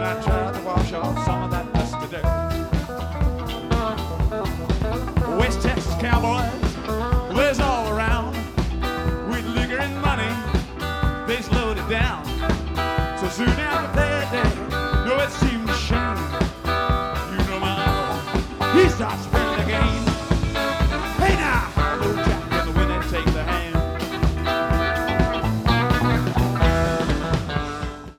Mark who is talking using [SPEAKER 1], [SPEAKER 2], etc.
[SPEAKER 1] I tried to wash off some of that dusty dirt. West Texas cowboys, was all around. With liquor and money, they slowed it down. So soon after they